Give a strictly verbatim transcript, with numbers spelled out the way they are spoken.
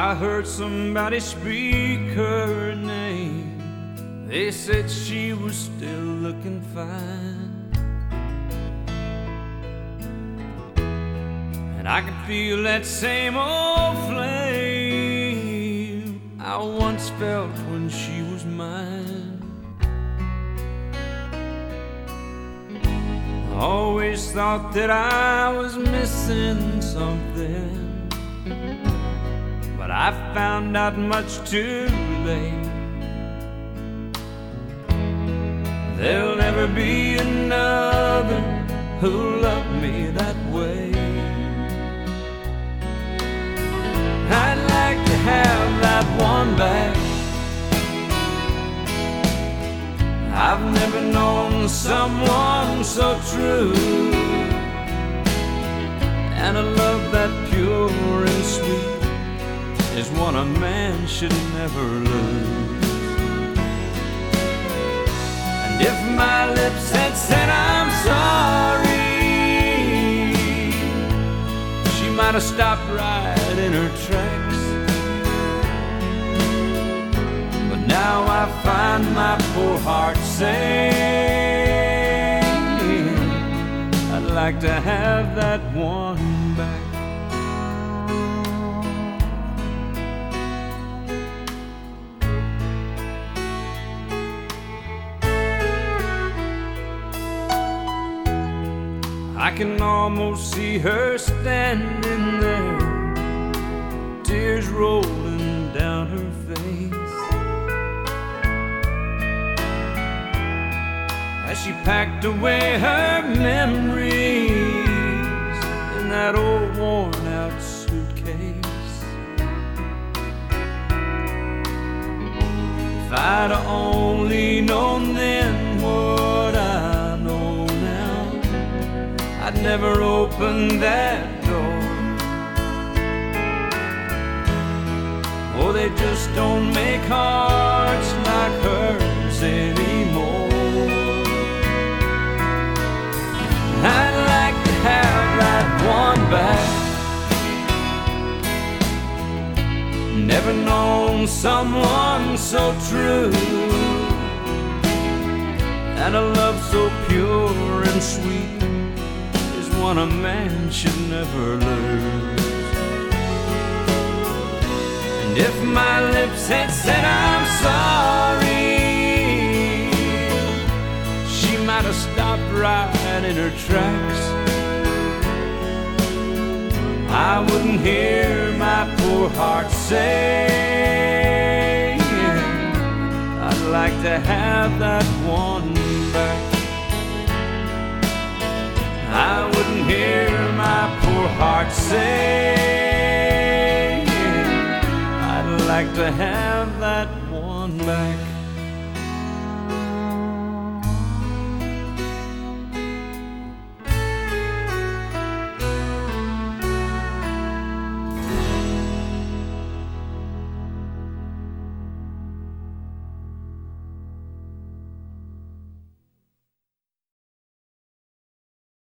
I heard somebody speak her name. They said she was still looking fine, and I could feel that same old flame I once felt when she was mine. I always thought that I was missing something, but I found out much too late. There'll never be another who'll love me that way. I'd like to have that one back. I've never known someone so true, and a love that pure and sweet is one a man should never lose. And if my lips had said I'm sorry, she might have stopped right in her tracks. But now I find my poor heart saying I'd like to have that one back. I can almost see her standing there, tears rolling down her face, as she packed away her memories in that old worn-out suitcase. If I'd only known then what I know now, I'd never open that door. Oh, they just don't make hearts like hers anymore. I'd like to have that one back. Never known someone so true, and a love so pure and sweet is one a man should never lose. And if my lips had said I'm sorry, she might have stopped right in her tracks. I wouldn't hear my poor heart saying I'd like to have that one back. I wouldn't hear my poor heart saying I'd like to have that one back.